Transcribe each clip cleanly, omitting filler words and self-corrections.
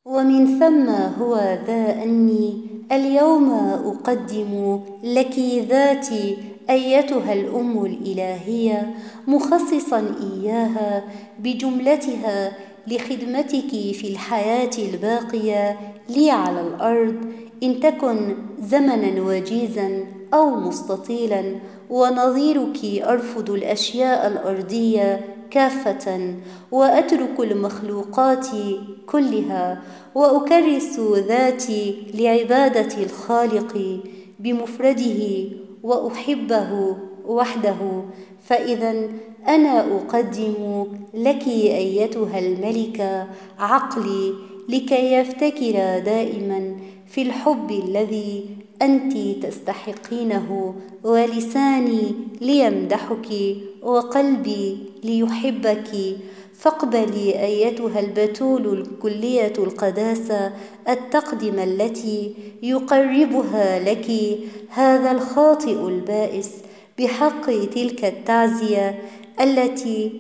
ومن ثم هو ذا أني اليوم أقدم لك ذاتي أيتها الأم الإلهية، مخصصا إياها بجملتها لخدمتك في الحياة الباقية لي على الأرض، إن تكن زمنا وجيزا أو مستطيلا. ونظيرك أرفض الأشياء الأرضية كافة، وأترك المخلوقات كلها، وأكرس ذاتي لعبادة الخالق بمفرده وأحبه وحده. فإذا أنا أقدم لك أيتها الملكة عقلي لكي يفتكر دائما في الحب الذي أنت تستحقينه، ولساني ليمدحك وقلبي ليحبك. فاقبلي أيتها البتول الكلية القداسة التقدمة التي يقربها لك هذا الخاطئ البائس بحق تلك التعزية التي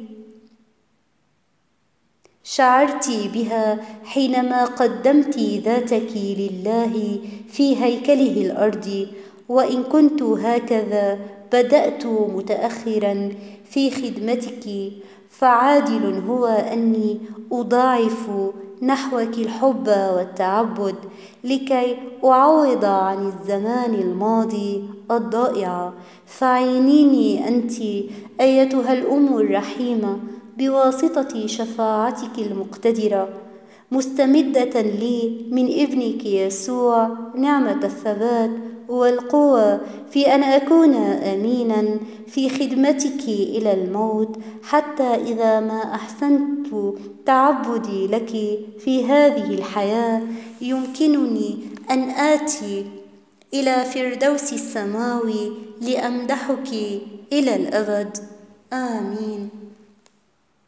شعرت بها حينما قدمت ذاتك لله في هيكله الأرضي. وإن كنت هكذا بدأت متأخرا في خدمتك، فعادل هو أني أضاعف نحوك الحب والتعبد لكي أعوض عن الزمان الماضي الضائع. فعينيني أنت أيتها الأم الرحيمة بواسطة شفاعتك المقتدرة، مستمدة لي من ابنك يسوع نعمة الثبات والقوة في أن أكون أمينا في خدمتك إلى الموت، حتى إذا ما أحسنت تعبدي لك في هذه الحياة يمكنني أن آتي إلى فردوس السماوي لأمدحك إلى الأبد. آمين.